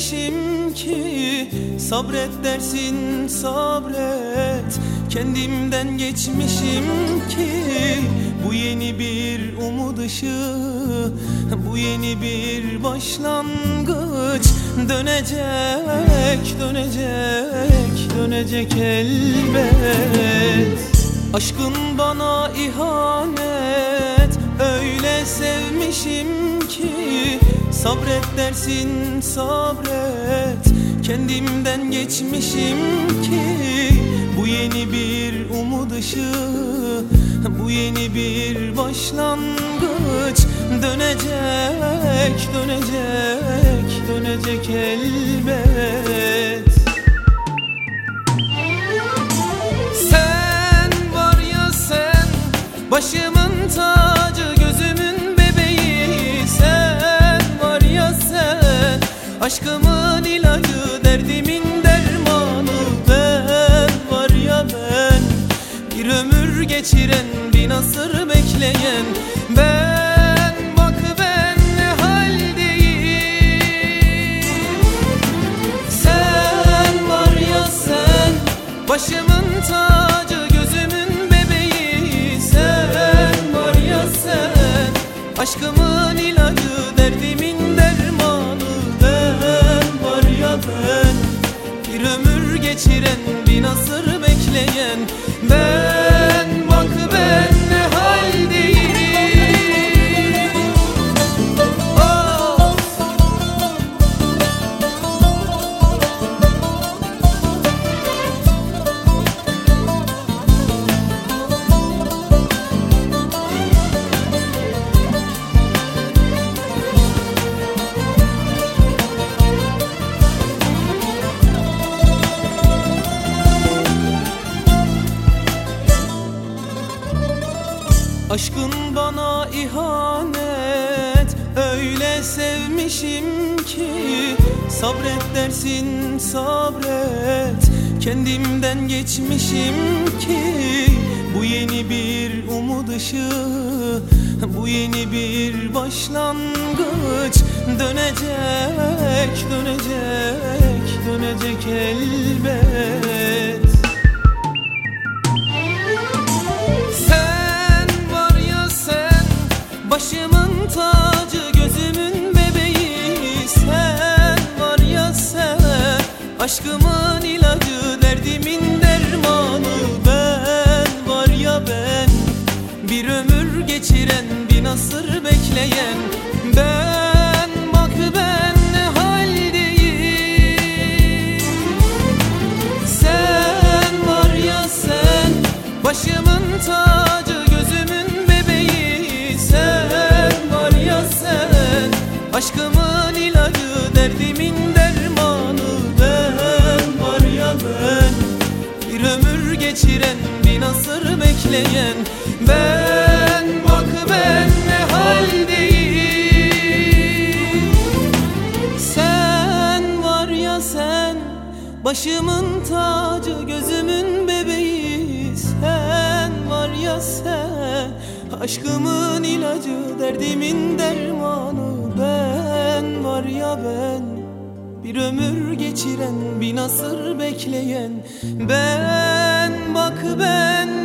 sevmişim ki sabret dersin sabret. Kendimden geçmişim ki bu yeni bir umut ışığı, bu yeni bir başlangıç. Dönecek, dönecek, dönecek elbet. Aşkın bana ihanet, öyle sevmişim ki sabret dersin sabret. Kendimden geçmişim ki bu yeni bir umut ışığı, bu yeni bir başlangıç. Dönecek, dönecek, dönecek elbet. Sen var ya sen, başımın tacı, gözümün bebeği. Sen var ya sen, aşkımın ilacı, derdimin dermanı. Ben var ya ben, bir ömür geçiren, bin asır bekleyen. Ben bak ben ne haldeyim. Sen var ya sen, başımın tacı, gözümün bebeği. Sen var ya sen, aşkımın ilacı, derdimin dermanı. Ben var ya ben, bir ömür geçiren, bin asır bekleyen. Ben bak ben ne haldeyim. Aşkın bana ihanet, öyle sevmişim ki sabret dersin sabret. Kendimden geçmişim ki bu yeni bir umut ışığı, bu yeni bir başlangıç. Dönecek, dönecek, dönecek elbet. Başımın tacı, gözümün bebeği. Sen var ya sen, aşkımın ilacı, derdimin dermanı. Ben var ya ben, bir ömür geçiren, bin asır bekleyen. Ben bak ben ne haldeyim. Sen var ya sen, başımın tacı, gözümün bebeği. Sen var ya sen, aşkımın ilacı, derdimin dermanı. Ben var ya ben, bir ömür geçiren, bin asır bekleyen. Ben bak ben ne haldeyim. Sen var ya sen, başımın tacı, gözümün bebeği. Sen var ya sen, aşkımın ilacı, derdimin dermanı. Ben var ya ben, bir ömür geçiren, bin asır bekleyen. Ben bak ben